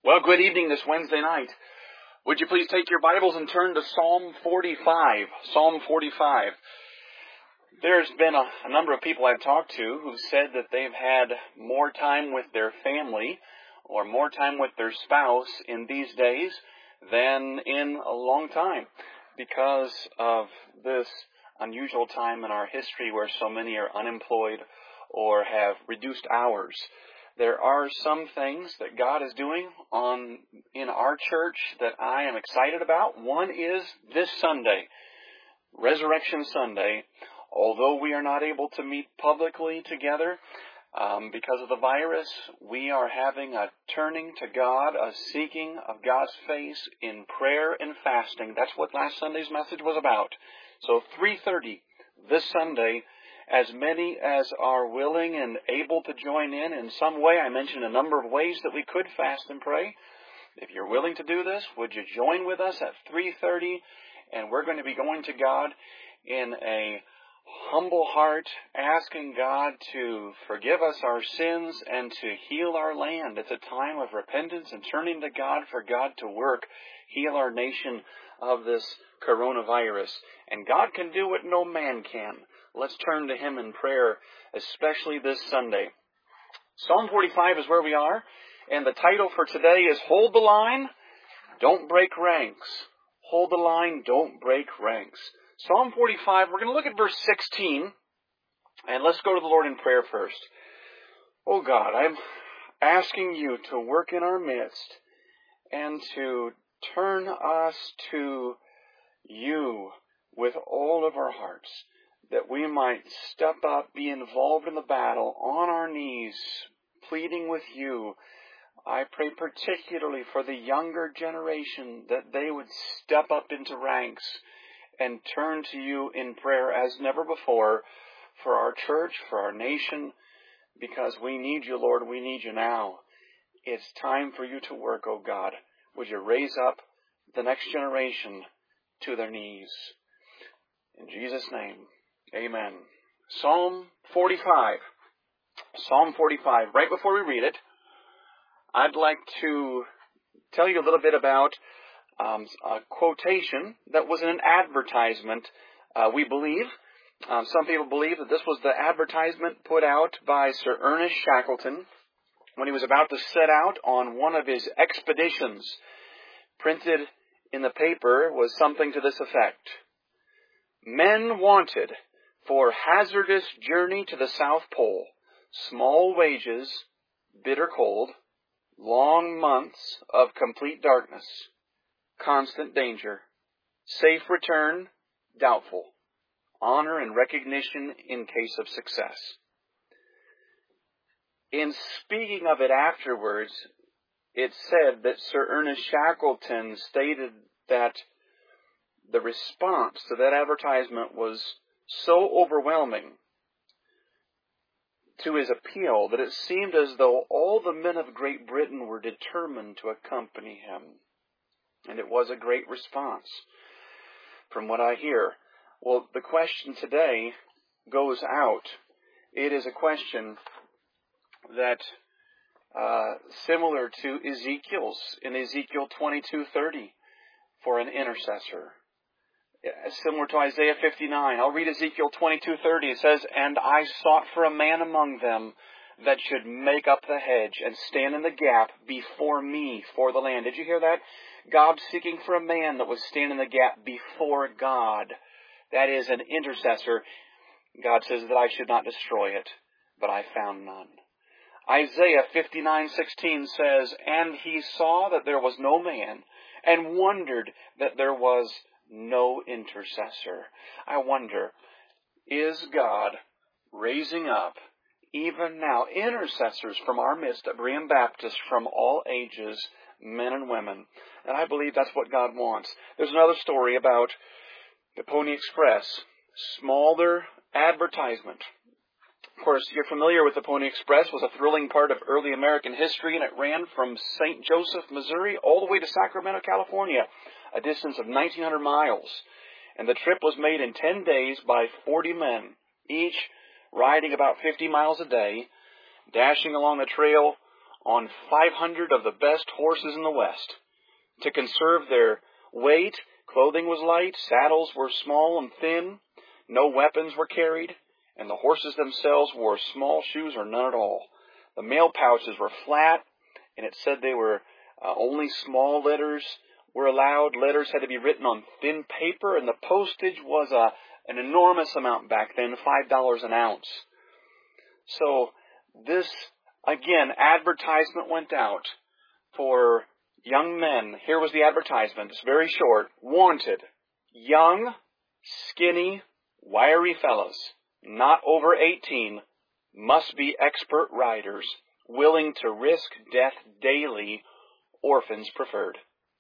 Well, good evening this Wednesday night. Would you please take your Bibles and turn to Psalm 45. Psalm 45. There's been a number of people I've talked to who've said that they've had more time with their family or more time with their spouse in these days than in a long time because of this unusual time in our history where so many are unemployed or have reduced hours. There are some things that God is doing in our church that I am excited about. One is this Sunday, Resurrection Sunday. Although we are not able to meet publicly together because of the virus, we are having a turning to God, a seeking of God's face in prayer and fasting. That's what last Sunday's message was about. So 3:30 this Sunday, as many as are willing and able to join in some way. I mentioned a number of ways that we could fast and pray. If you're willing to do this, would you join with us at 3:30? And we're going to be going to God in a humble heart, asking God to forgive us our sins and to heal our land. It's a time of repentance and turning to God for God to work, heal our nation of this coronavirus. And God can do what no man can. Let's turn to Him in prayer, especially this Sunday. Psalm 45 is where we are, and the title for today is Hold the Line, Don't Break Ranks. Hold the line, don't break ranks. Psalm 45, we're going to look at verse 16, and let's go to the Lord in prayer first. Oh God, I'm asking you to work in our midst and to turn us to you with all of our hearts, that we might step up, be involved in the battle, on our knees, pleading with you. I pray particularly for the younger generation, that they would step up into ranks and turn to you in prayer as never before, for our church, for our nation, because we need you, Lord, we need you now. It's time for you to work, oh God. Would you raise up the next generation to their knees? In Jesus' name. Amen. Psalm 45. Psalm 45. Right before we read it, I'd like to tell you a little bit about a quotation that was in an advertisement, we believe. Some people believe that this was the advertisement put out by Sir Ernest Shackleton when he was about to set out on one of his expeditions. Printed in the paper was something to this effect. Men wanted for hazardous journey to the South Pole, small wages, bitter cold, long months of complete darkness, constant danger, safe return, doubtful, honor and recognition in case of success. In speaking of it afterwards, it said that Sir Ernest Shackleton stated that the response to that advertisement was so overwhelming to his appeal that it seemed as though all the men of Great Britain were determined to accompany him. And it was a great response, from what I hear. Well, the question today goes out. It is a question that similar to Ezekiel's in Ezekiel 22:30 for an intercessor. Similar to Isaiah 59. I'll read Ezekiel 22:30. It says, "And I sought for a man among them that should make up the hedge and stand in the gap before me for the land." Did you hear that? God seeking for a man that would stand in the gap before God. That is an intercessor. God says that I should not destroy it, but I found none. Isaiah 59:16 says, "And he saw that there was no man, and wondered that there was no intercessor." I wonder, is God raising up, even now, intercessors from our midst at Berean Baptist from all ages, men and women? And I believe that's what God wants. There's another story about the Pony Express. Smaller advertisement. Of course, you're familiar with the Pony Express. It was a thrilling part of early American history, and it ran from St. Joseph, Missouri, all the way to Sacramento, California, a distance of 1,900 miles. And the trip was made in 10 days by 40 men, each riding about 50 miles a day, dashing along the trail on 500 of the best horses in the West. To conserve their weight, clothing was light, saddles were small and thin, no weapons were carried, and the horses themselves wore small shoes or none at all. The mail pouches were flat, and it said they were only small letters were allowed. Letters had to be written on thin paper, and the postage was an enormous amount back then, $5 an ounce. So this, again, advertisement went out for young men. Here was the advertisement. It's very short. Wanted. Young, skinny, wiry fellows, not over 18, must be expert riders, willing to risk death daily, orphans preferred.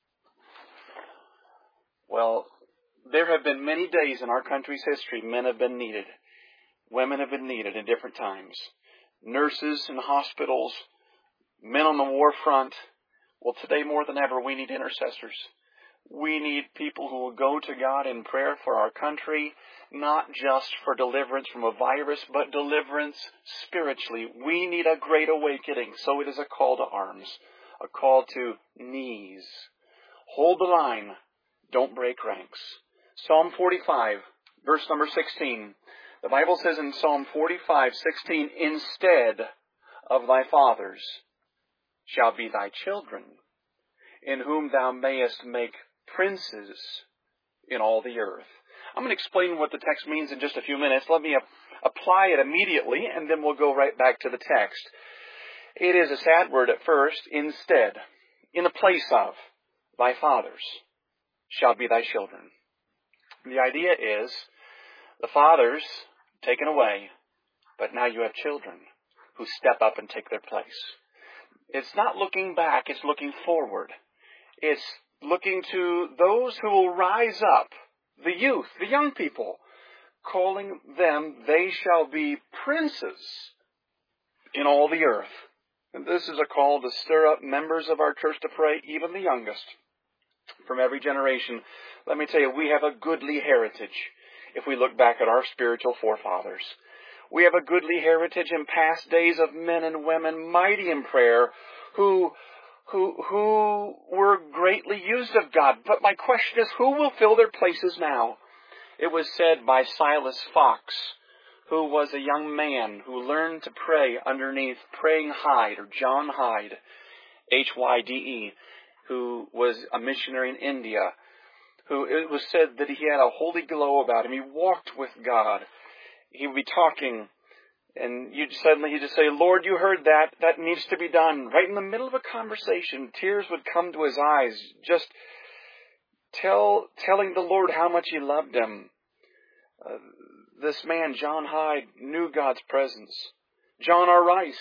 Well, there have been many days in our country's history men have been needed. Women have been needed in different times. Nurses in hospitals, men on the war front. Well, today more than ever, we need intercessors. We need people who will go to God in prayer for our country, not just for deliverance from a virus, but deliverance spiritually. We need a great awakening, so it is a call to arms, a call to knees. Hold the line. Don't break ranks. Psalm 45, verse number 16. The Bible says in Psalm 45:16, instead of thy fathers shall be thy children, in whom thou mayest make princes in all the earth. I'm going to explain what the text means in just a few minutes. Let me apply it immediately, and then we'll go right back to the text. It is a sad word at first. Instead, in the place of thy fathers shall be thy children. The idea is the fathers taken away, but now you have children who step up and take their place. It's not looking back, it's looking forward. It's looking to those who will rise up, the youth, the young people, calling them, they shall be princes in all the earth. And this is a call to stir up members of our church to pray, even the youngest, from every generation. Let me tell you, we have a goodly heritage if we look back at our spiritual forefathers. We have a goodly heritage in past days of men and women mighty in prayer who were greatly used of God. But my question is, who will fill their places now? It was said by Silas Fox, who was a young man who learned to pray underneath Praying Hyde, or John Hyde, Hyde, who was a missionary in India, who it was said that he had a holy glow about him. He walked with God. He would be talking, and he'd just say, Lord, you heard that. That needs to be done. Right in the middle of a conversation, tears would come to his eyes, just telling the Lord how much he loved him. This man, John Hyde, knew God's presence. John R. Rice,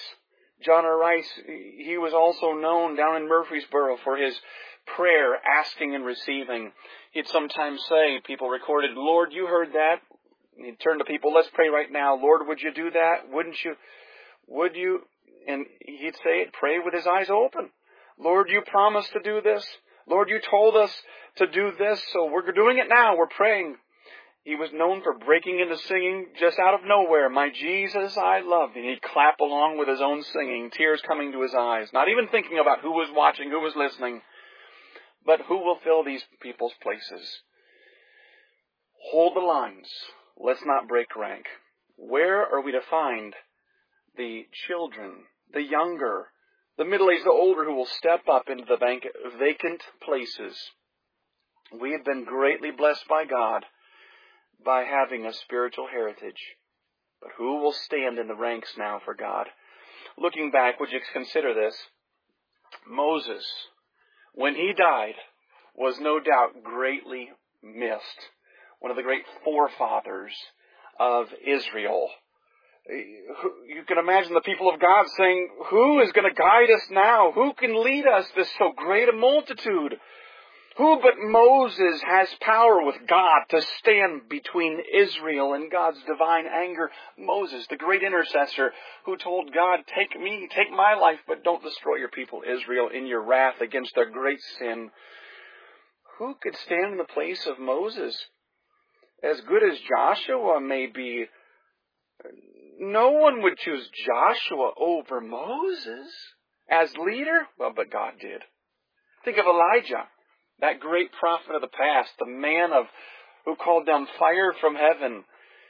he was also known down in Murfreesboro for his prayer, asking and receiving. He'd sometimes say, people recorded, Lord, you heard that. He'd turn to people, let's pray right now. Lord, would you do that? Wouldn't you? Would you? And he'd say it, pray with his eyes open. Lord, you promised to do this. Lord, you told us to do this, so we're doing it now. We're praying. He was known for breaking into singing just out of nowhere. My Jesus, I love thee. And he'd clap along with his own singing, tears coming to his eyes, not even thinking about who was watching, who was listening. But who will fill these people's places? Hold the lines. Let's not break rank. Where are we to find the children, the younger, the middle-aged, the older, who will step up into the vacant places? We have been greatly blessed by God by having a spiritual heritage. But who will stand in the ranks now for God? Looking back, would you consider this? Moses, when he died, was no doubt greatly missed. One of the great forefathers of Israel. You can imagine the people of God saying, who is going to guide us now? Who can lead us, this so great a multitude? Who but Moses has power with God to stand between Israel and God's divine anger? Moses, the great intercessor, who told God, take my life, but don't destroy your people Israel in your wrath against their great sin. Who could stand in the place of Moses? As good as Joshua may be, no one would choose Joshua over Moses. As leader? Well, but God did. Think of Elijah, that great prophet of the past, the man who called down fire from heaven.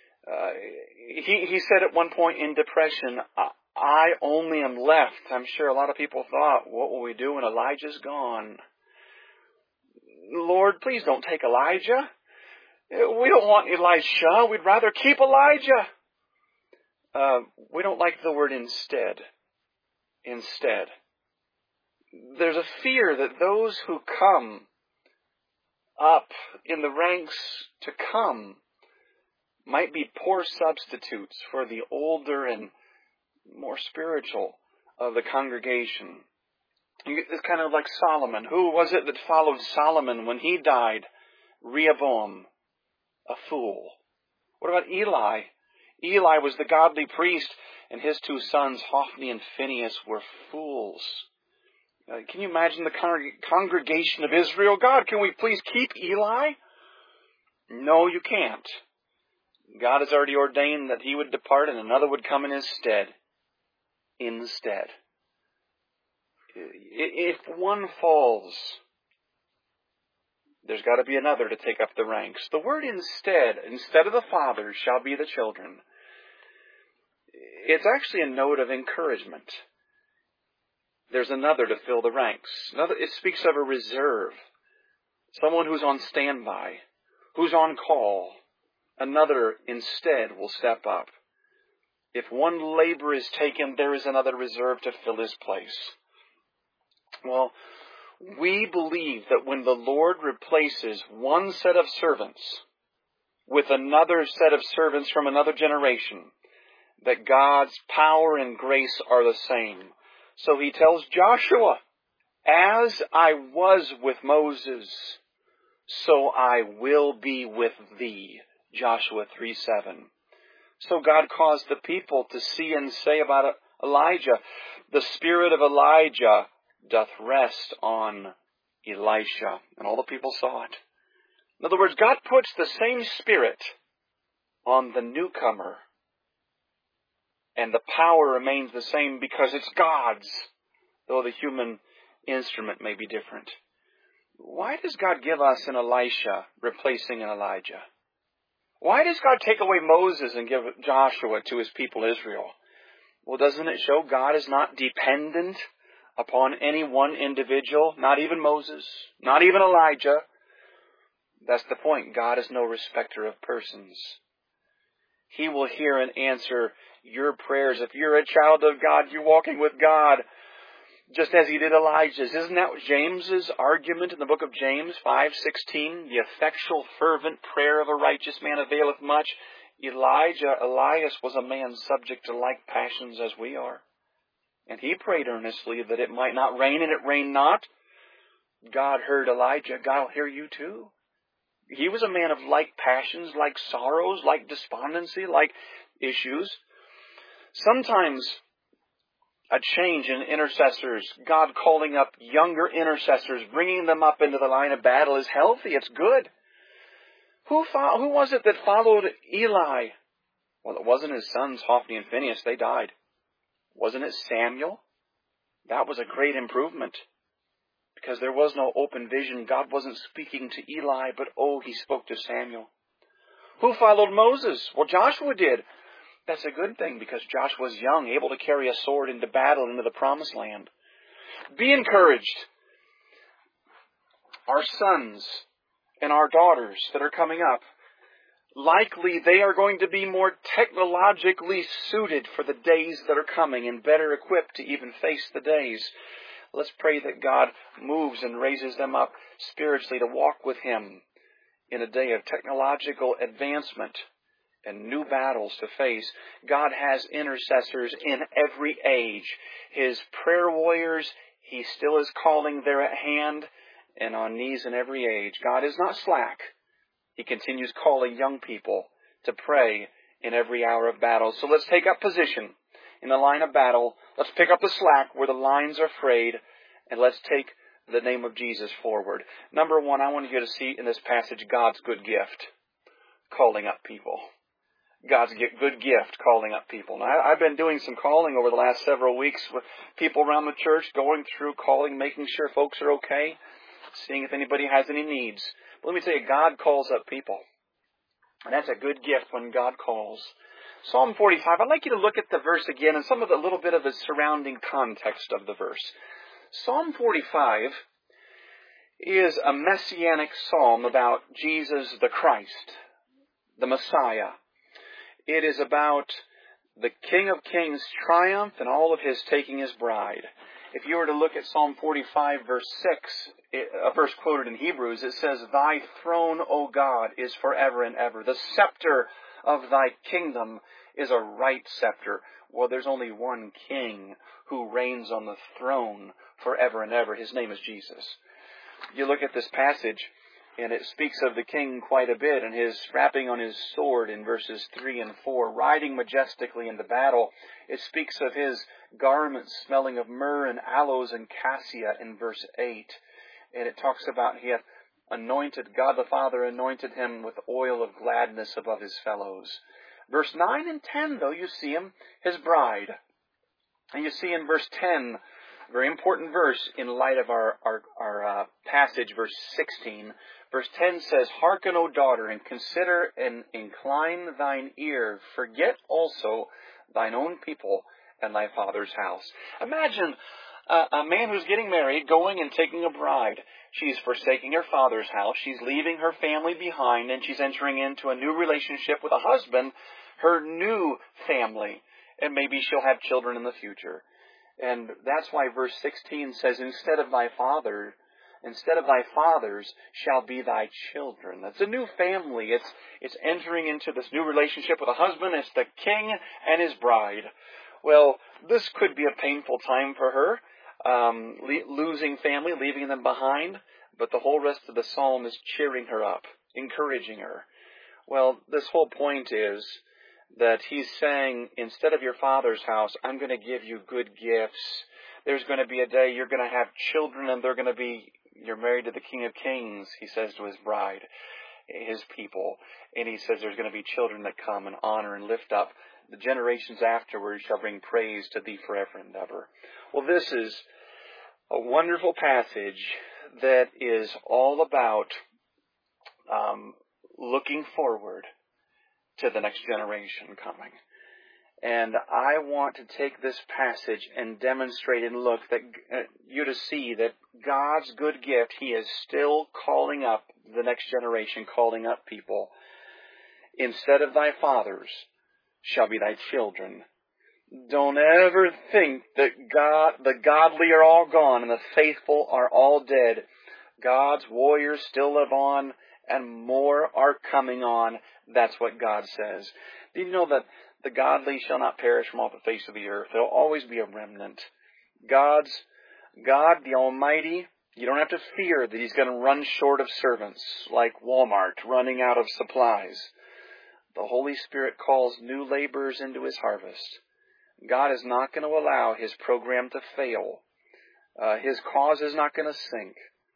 He said at one point in depression, I only am left. I'm sure a lot of people thought, what will we do when Elijah's gone? Lord, please don't take Elijah. We don't want Elisha. We'd rather keep Elijah. We don't like the word instead. Instead. There's a fear that those who come up in the ranks to come might be poor substitutes for the older and more spiritual of the congregation. It's kind of like Solomon. Who was it that followed Solomon when he died? Rehoboam, a fool. What about Eli? Eli was the godly priest, and his two sons, Hophni and Phinehas, were fools. Can you imagine the congregation of Israel? God, can we please keep Eli? No, you can't. God has already ordained that he would depart and another would come in his stead. Instead. If one falls, there's got to be another to take up the ranks. The word instead of the fathers, shall be the children. It's actually a note of encouragement. There's another to fill the ranks. It speaks of a reserve. Someone who's on standby, who's on call. Another instead will step up. If one labor is taken, there is another reserve to fill his place. Well, we believe that when the Lord replaces one set of servants with another set of servants from another generation, that God's power and grace are the same. So he tells Joshua, as I was with Moses, so I will be with thee. Joshua 3:7. So God caused the people to see and say about Elijah, the spirit of Elijah doth rest on Elisha. And all the people saw it. In other words, God puts the same spirit on the newcomer. And the power remains the same because it's God's, though the human instrument may be different. Why does God give us an Elisha replacing an Elijah? Why does God take away Moses and give Joshua to his people Israel? Well, doesn't it show God is not dependent upon any one individual, not even Moses, not even Elijah? That's the point. God is no respecter of persons. He will hear and answer your prayers. If you're a child of God, you're walking with God, just as he did Elijah's. Isn't that James's argument in the book of James 5:16? The effectual, fervent prayer of a righteous man availeth much. Elias was a man subject to like passions as we are. And he prayed earnestly that it might not rain, and it rained not. God heard Elijah. God will hear you too. He was a man of like passions, like sorrows, like despondency, like issues. Sometimes a change in intercessors, God calling up younger intercessors, bringing them up into the line of battle is healthy. It's good. Who was it that followed Eli? Well, it wasn't his sons, Hophni and Phinehas. They died. Wasn't it Samuel? That was a great improvement. Because there was no open vision. God wasn't speaking to Eli, but he spoke to Samuel. Who followed Moses? Well, Joshua did. That's a good thing because Joshua was young, able to carry a sword into battle into the promised land. Be encouraged. Our sons and our daughters that are coming up, likely they are going to be more technologically suited for the days that are coming and better equipped to even face the days. Let's pray that God moves and raises them up spiritually to walk with Him in a day of technological advancement and new battles to face. God has intercessors in every age. His prayer warriors, He still is calling. They're at hand and on knees in every age. God is not slack. He continues calling young people to pray in every hour of battle. So let's take up position in the line of battle. Let's pick up the slack where the lines are frayed, and let's take the name of Jesus forward. Number one, I want you to see in this passage God's good gift, calling up people. God's good gift, calling up people. Now, I've been doing some calling over the last several weeks with people around the church, going through calling, making sure folks are okay, seeing if anybody has any needs. But let me tell you, God calls up people. And that's a good gift when God calls. Psalm 45, I'd like you to look at the verse again and some of the little bit of the surrounding context of the verse. Psalm 45 is a messianic psalm about Jesus the Christ, the Messiah. It is about the King of Kings' triumph and all of his taking his bride. If you were to look at Psalm 45, verse 6, a verse quoted in Hebrews, it says, "Thy throne, O God, is forever and ever. The scepter of thy kingdom is a right scepter." Well, there's only one king who reigns on the throne forever and ever. His name is Jesus. You look at this passage, and it speaks of the king quite a bit, and his strapping on his sword in verses 3 and 4, riding majestically into battle. It speaks of his garments smelling of myrrh and aloes and cassia in verse 8. And it talks about he hath anointed, God the Father anointed him with oil of gladness above his fellows. Verse 9 and 10, though, you see him, his bride. And you see in verse 10, very important verse in light of our passage, verse 16. Verse 10 says, "Hearken, O daughter, and consider and incline thine ear. Forget also thine own people and thy father's house." Imagine a man who's getting married, going and taking a bride. She's forsaking her father's house. She's leaving her family behind, and she's entering into a new relationship with a husband, her new family. And maybe she'll have children in the future. And that's why verse 16 says, instead of thy fathers shall be thy children. That's a new family. It's entering into this new relationship with a husband. It's the king and his bride. Well, this could be a painful time for her, losing family, leaving them behind. But the whole rest of the psalm is cheering her up, encouraging her. Well, this whole point is that he's saying, instead of your father's house, I'm going to give you good gifts. There's going to be a day you're going to have children, and you're married to the King of Kings, he says to his bride, his people. And he says there's going to be children that come and honor and lift up. The generations afterwards shall bring praise to thee forever and ever. Well, this is a wonderful passage that is all about looking forward to the next generation coming. And I want to take this passage and demonstrate and look that you to see that God's good gift, he is still calling up the next generation, calling up people. Instead of thy fathers shall be thy children. Don't ever think that the godly are all gone and the faithful are all dead. God's warriors still live on, and more are coming on. That's what God says. Do you know that the godly shall not perish from off the face of the earth? There will always be a remnant. God, the Almighty, you don't have to fear that he's going to run short of servants like Walmart running out of supplies. The Holy Spirit calls new laborers into his harvest. God is not going to allow his program to fail. His cause is not going to sink.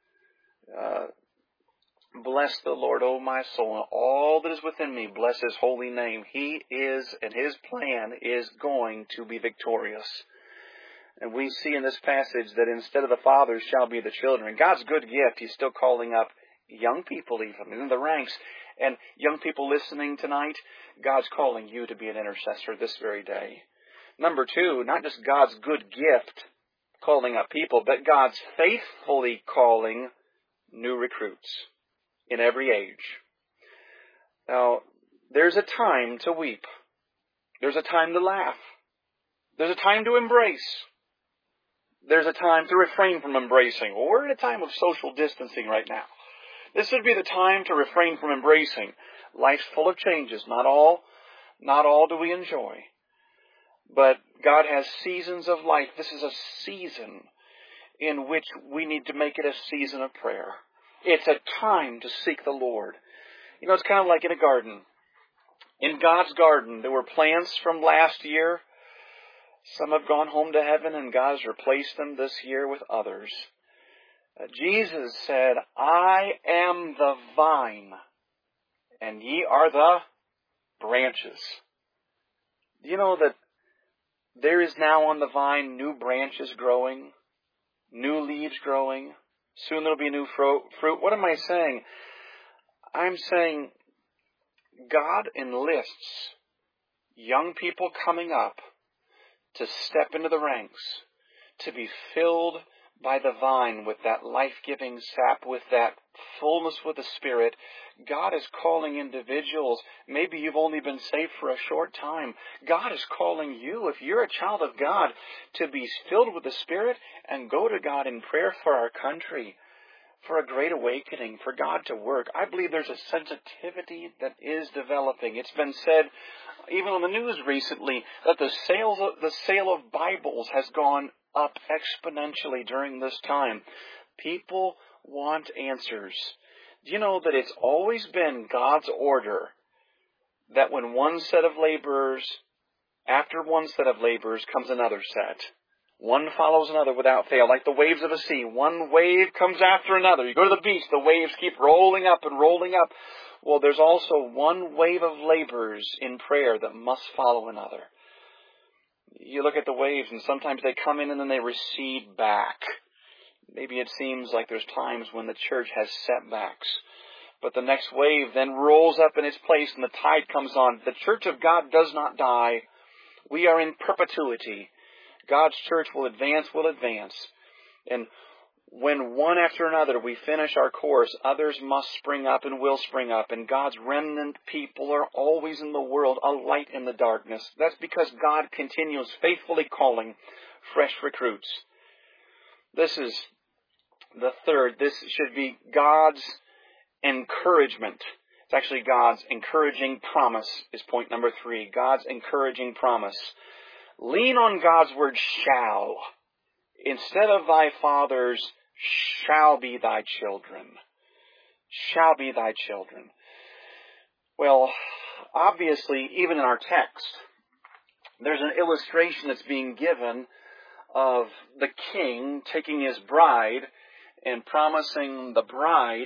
Bless the Lord, O my soul, and all that is within me. Bless his holy name. He is, and his plan is going to be victorious. And we see in this passage that instead of the fathers shall be the children. And God's good gift, he's still calling up young people even in the ranks. And young people listening tonight, God's calling you to be an intercessor this very day. Number two, not just God's good gift calling up people, but God's faithfully calling new recruits in every age. Now, there's a time to weep. There's a time to laugh. There's a time to embrace. There's a time to refrain from embracing. Well, we're in a time of social distancing right now. This would be the time to refrain from embracing. Life's full of changes. Not all do we enjoy. But God has seasons of life. This is a season in which we need to make it a season of prayer. It's a time to seek the Lord. You know, it's kind of like in a garden. In God's garden, there were plants from last year. Some have gone home to heaven, and God has replaced them this year with others. Jesus said, I am the vine, and ye are the branches. Do you know that there is now on the vine new branches growing, new leaves growing? Soon there'll be new fruit. What am I saying? I'm saying God enlists young people coming up to step into the ranks, to be filled by the vine with that life-giving sap, with that fullness with the Spirit. God is calling individuals. Maybe you've only been saved for a short time. God is calling you, if you're a child of God, to be filled with the Spirit and go to God in prayer for our country, for a great awakening, for God to work. I believe there's a sensitivity that is developing. It's been said, even on the news recently, that the sale of Bibles has gone up exponentially during this time. People want answers. Do you know that it's always been God's order that when one set of laborers, after one set of laborers comes another set. One follows another without fail, like the waves of a sea. One wave comes after another. You go to the beach, the waves keep rolling up and rolling up. Well, there's also one wave of laborers in prayer that must follow another. You look at the waves, and sometimes they come in and then they recede back. Maybe it seems like there's times when the church has setbacks. But the next wave then rolls up in its place and the tide comes on. The church of God does not die. We are in perpetuity. God's church will advance. And when one after another we finish our course, others must spring up and will spring up. And God's remnant people are always in the world, a light in the darkness. That's because God continues faithfully calling fresh recruits. This is the third. This should be God's encouragement. It's actually God's encouraging promise is point number 3. God's encouraging promise. Lean on God's word, shall. Instead of thy fathers, shall be thy children. Shall be thy children. Well, obviously, even in our text, there's an illustration that's being given of the king taking his bride and promising the bride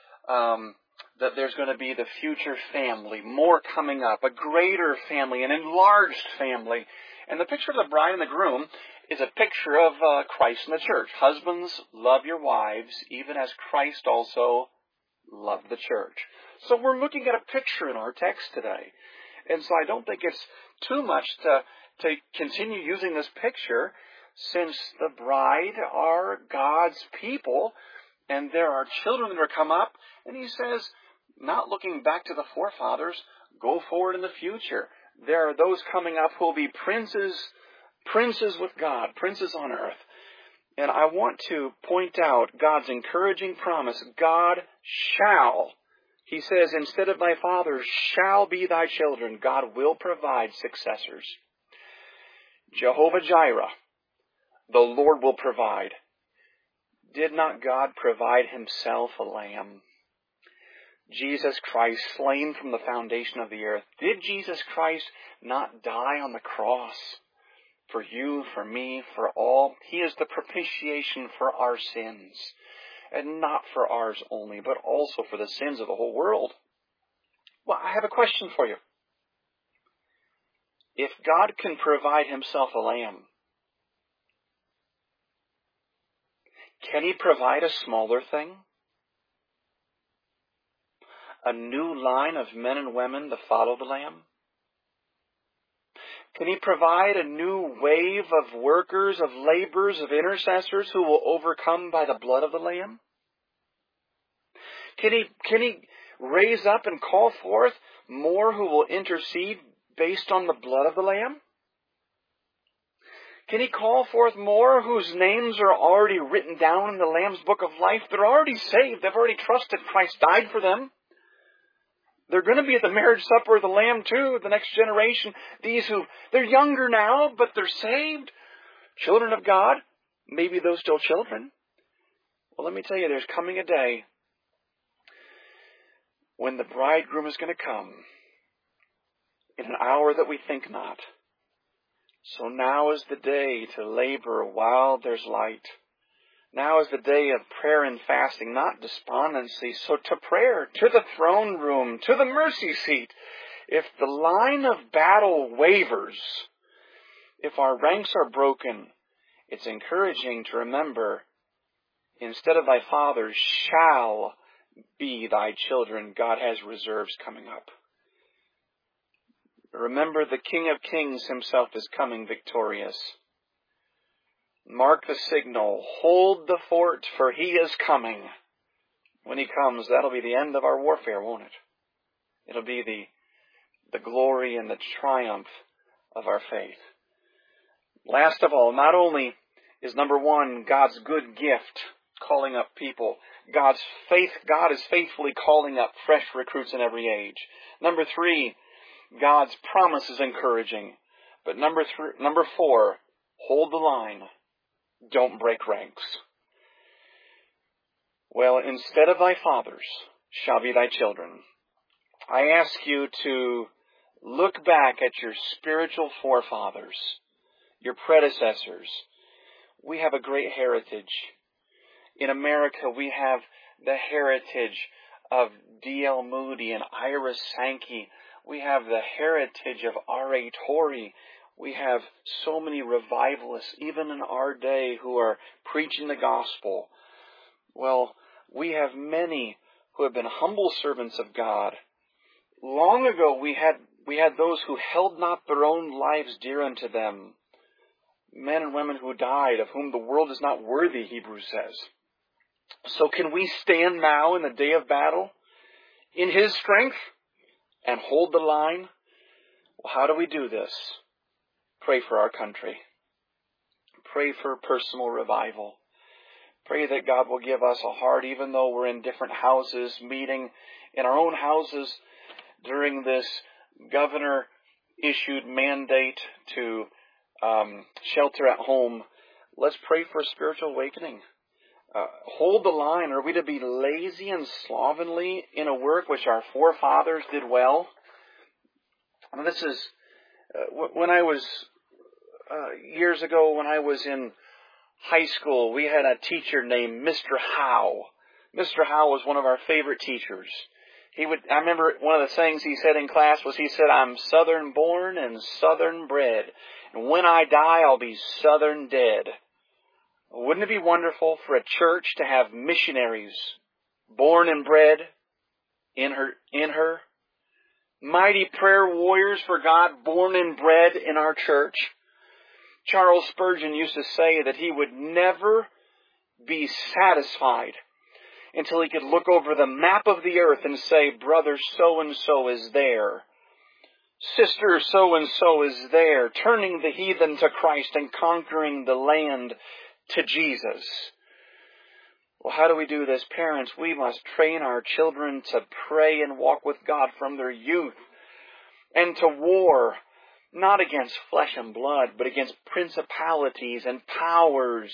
that there's going to be the future family, more coming up, a greater family, an enlarged family. And the picture of the bride and the groom is a picture of Christ and the church. Husbands, love your wives, even as Christ also loved the church. So we're looking at a picture in our text today. And so I don't think it's too much to continue using this picture, since the bride are God's people, and there are children that are come up. And he says, not looking back to the forefathers, go forward in the future. There are those coming up who will be princes with God, princes on earth. And I want to point out God's encouraging promise. God shall. He says, instead of thy fathers shall be thy children. God will provide successors. Jehovah Jireh, the Lord will provide. Did not God provide himself a lamb? Jesus Christ, slain from the foundation of the earth. Did Jesus Christ not die on the cross for you, for me, for all? He is the propitiation for our sins. And not for ours only, but also for the sins of the whole world. Well, I have a question for you. If God can provide himself a lamb, can he provide a smaller thing? A new line of men and women to follow the Lamb? Can he provide a new wave of workers, of laborers, of intercessors who will overcome by the blood of the Lamb? Can he raise up and call forth more who will intercede based on the blood of the Lamb? Can he call forth more whose names are already written down in the Lamb's book of life? They're already saved. They've already trusted Christ died for them. They're going to be at the marriage supper of the Lamb too, the next generation. These they're younger now, but they're saved. Children of God, maybe those still children. Well, let me tell you, there's coming a day when the bridegroom is going to come in an hour that we think not. So now is the day to labor while there's light. Now is the day of prayer and fasting, not despondency. So to prayer, to the throne room, to the mercy seat. If the line of battle wavers, if our ranks are broken, it's encouraging to remember, instead of thy fathers shall be thy children, God has reserves coming up. Remember, the King of Kings himself is coming victorious. Mark the signal. Hold the fort, for he is coming. When he comes, that'll be the end of our warfare, won't it? It'll be the glory and the triumph of our faith. Last of all, not only is number one, God's good gift calling up people. God is faithfully calling up fresh recruits in every age. Number three, God's promise is encouraging. But number four, hold the line. Don't break ranks. Well, instead of thy fathers shall be thy children. I ask you to look back at your spiritual forefathers, your predecessors. We have a great heritage. In America, we have the heritage of D.L. Moody and Ira Sankey. We have the heritage of R.A. Torrey. We have so many revivalists, even in our day, who are preaching the gospel. Well, we have many who have been humble servants of God. Long ago, we had those who held not their own lives dear unto them. Men and women who died, of whom the world is not worthy, Hebrews says. So can we stand now in the day of battle in His strength and hold the line? Well, how do we do this? Pray for our country. Pray for personal revival. Pray that God will give us a heart, even though we're in different houses, meeting in our own houses during this governor-issued mandate to shelter at home. Let's pray for spiritual awakening. Hold the line. Are we to be lazy and slovenly in a work which our forefathers did well? And this is when I was years ago, when I was in high school, we had a teacher named Mr. Howe. Mr. Howe was one of our favorite teachers. I remember one of the things he said in class was, he said, "I'm Southern born and Southern bred. And when I die, I'll be Southern dead." Wouldn't it be wonderful for a church to have missionaries born and bred in her? Mighty prayer warriors for God born and bred in our church. Charles Spurgeon used to say that he would never be satisfied until he could look over the map of the earth and say, "Brother so-and-so is there. Sister so-and-so is there, turning the heathen to Christ and conquering the land to Jesus." Well, how do we do this? Parents, we must train our children to pray and walk with God from their youth, and to war, not against flesh and blood, but against principalities and powers.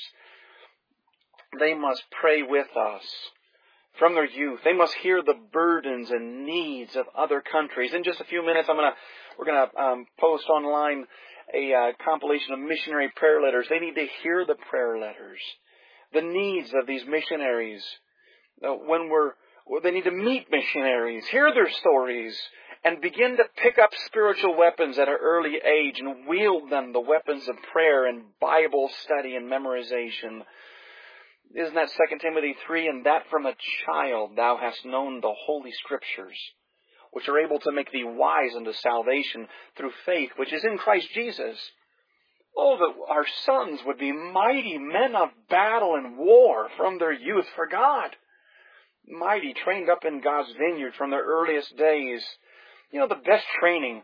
They must pray with us from their youth. They must hear the burdens and needs of other countries. In just a few minutes, we're gonna post online a compilation of missionary prayer letters. They need to hear the prayer letters, the needs of these missionaries. They need to meet missionaries, hear their stories, and begin to pick up spiritual weapons at an early age and wield them, the weapons of prayer and Bible study and memorization. Isn't that 2 Timothy 3? "And that from a child thou hast known the Holy Scriptures, which are able to make thee wise unto salvation through faith, which is in Christ Jesus." Oh, that our sons would be mighty men of battle and war from their youth for God. Mighty, trained up in God's vineyard from their earliest days. You know, the best training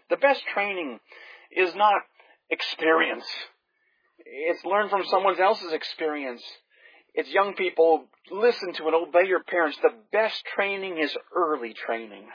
is not experience. It's learned from someone else's experience. It's young people, listen to and obey your parents. The best training is early training.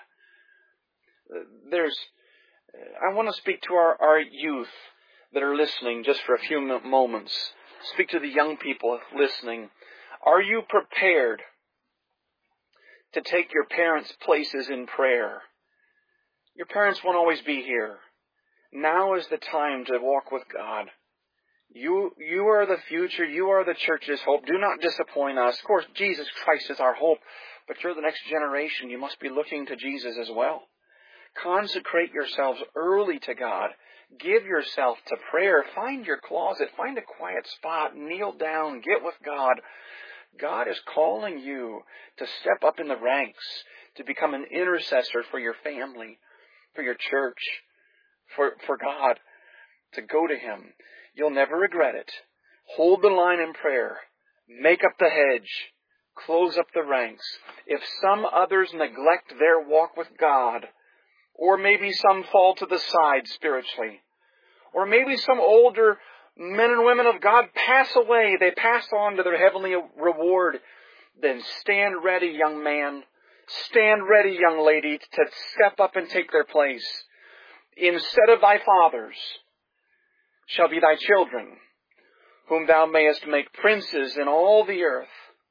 I want to speak to our youth that are listening just for a few moments. Speak to the young people listening. Are you prepared to take your parents' places in prayer? Your parents won't always be here. Now is the time to walk with God. You are the future. You are the church's hope. Do not disappoint us. Of course, Jesus Christ is our hope, but you're the next generation. You must be looking to Jesus as well. Consecrate yourselves early to God. Give yourself to prayer. Find your closet. Find a quiet spot. Kneel down. Get with God. God is calling you to step up in the ranks, to become an intercessor for your family, for your church, for God, to go to Him. You'll never regret it. Hold the line in prayer. Make up the hedge. Close up the ranks. If some others neglect their walk with God, or maybe some fall to the side spiritually, or maybe some older men and women of God pass away, they pass on to their heavenly reward, then stand ready, young man. Stand ready, young lady, to step up and take their place. Instead of thy fathers shall be thy children, whom thou mayest make princes in all the earth.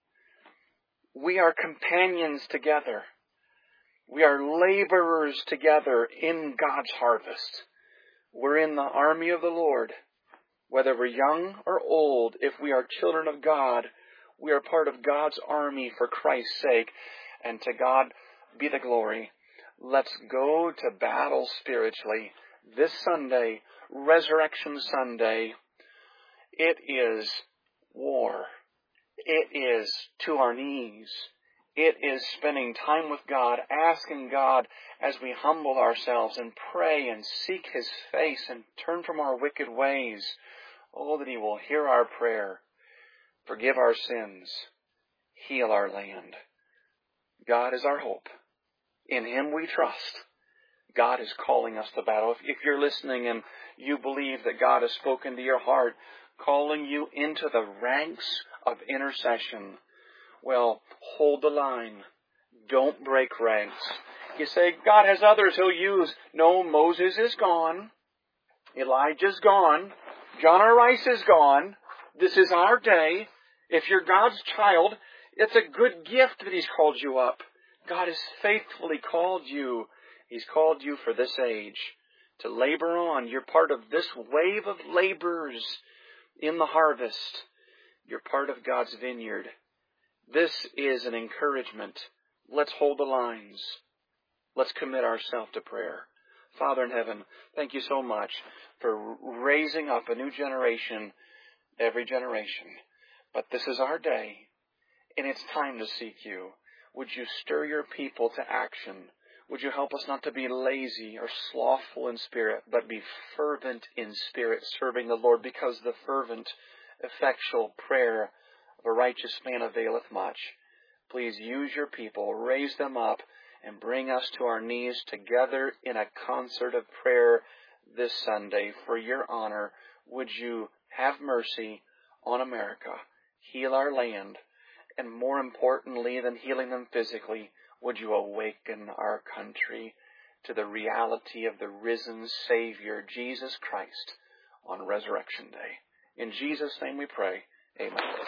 We are companions together. We are laborers together in God's harvest. We're in the army of the Lord. Whether we're young or old, if we are children of God, we are part of God's army for Christ's sake. And to God be the glory. Let's go to battle spiritually. This Sunday, Resurrection Sunday, it is war. It is to our knees. It is spending time with God, asking God as we humble ourselves and pray and seek His face and turn from our wicked ways. Oh, that He will hear our prayer, forgive our sins, heal our land. God is our hope. In Him we trust. God is calling us to battle. If you're listening and you believe that God has spoken to your heart, calling you into the ranks of intercession, well, hold the line. Don't break ranks. You say, God has others He'll use. No, Moses is gone. Elijah's gone. John R. Rice is gone. This is our day. If you're God's child, it's a good gift that He's called you up. God has faithfully called you. He's called you for this age to labor on. You're part of this wave of laborers in the harvest. You're part of God's vineyard. This is an encouragement. Let's hold the lines. Let's commit ourselves to prayer. Father in heaven, thank you so much for raising up a new generation every generation. But this is our day, and it's time to seek you. Would you stir your people to action? Would you help us not to be lazy or slothful in spirit, but be fervent in spirit, serving the Lord, because the fervent, effectual prayer of a righteous man availeth much. Please use your people, raise them up, and bring us to our knees together in a concert of prayer this Sunday for your honor. Would you have mercy on America, heal our land, and more importantly than healing them physically, would you awaken our country to the reality of the risen Savior, Jesus Christ, on Resurrection Day. In Jesus' name we pray. Amen.